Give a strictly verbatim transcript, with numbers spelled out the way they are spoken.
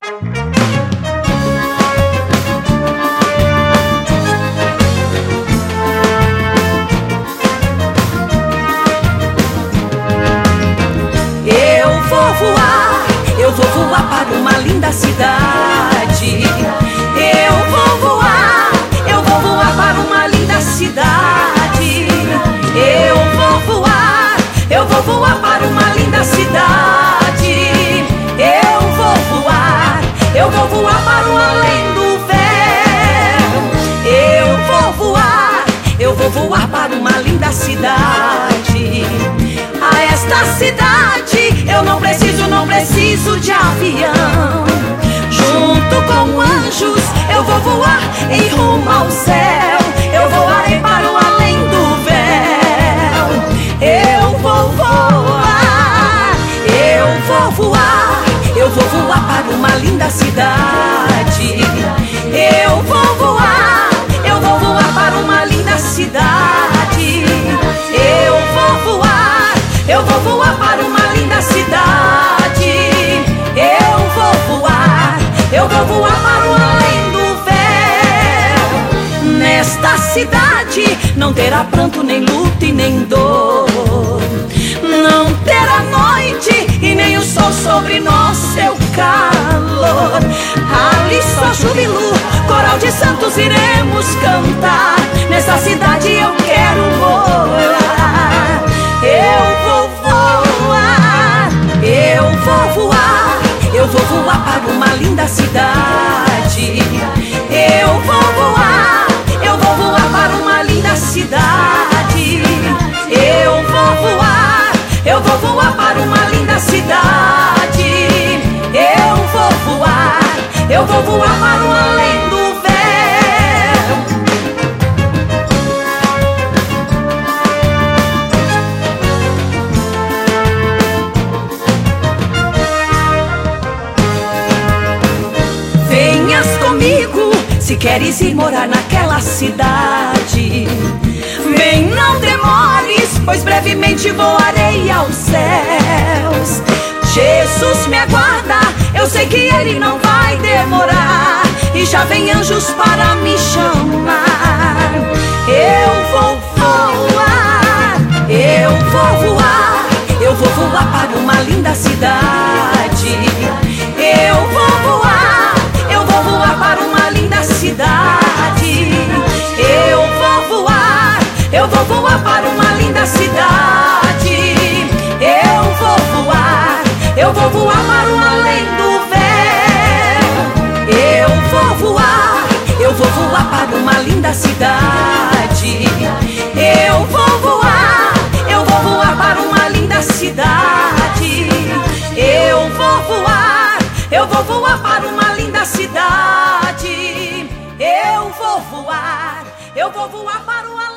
Eu vou voar, eu vou voar para uma linda cidade. Eu vou voar, eu vou voar para uma linda cidade. Eu vou voar, eu vou voar para uma linda cidade. Eu vou voar, eu vou voar para o além do véu. Eu vou voar, eu vou voar para uma linda cidade. A esta cidade eu não preciso, não preciso de avião. Junto com anjos eu vou voar em rumo ao céu. Eu voarei para o além do véu. Eu vou voar, eu vou voar, eu vou voar para uma linda cidade. Eu vou voar, eu vou voar para uma linda cidade. Eu vou voar, eu vou voar para uma linda cidade. Eu vou voar, eu vou voar para o além do véu. Nesta cidade não terá pranto, nem luto e nem dor. Não terá noite e nem o sol sobre nós, seu calor. Ali só júbilo, coral de santos iremos cantar. Nessa cidade eu quero morar. Eu vou voar, eu vou voar, eu vou voar para uma linda cidade. Eu vou voar, eu vou voar para uma linda cidade. Eu vou voar, eu vou voar para uma linda cidade. Eu vou voar, eu vou voar para o além do comigo, se queres ir morar naquela cidade. Vem, não demores, pois brevemente voarei aos céus. Jesus me aguarda, eu sei que ele não vai demorar. E já vem anjos para me chamar. Eu vou voar, eu vou voar, eu vou voar para uma linda cidade. Eu vou voar, eu vou voar para uma linda cidade. Eu vou voar, eu vou voar para uma linda cidade. Eu vou voar, eu vou voar para o além do véu. Eu vou voar, eu vou voar para uma linda cidade. Eu vou voar, eu vou voar para uma linda cidade. Eu vou voar, eu vou voar para uma linda cidade. Eu vou voar, eu vou voar para o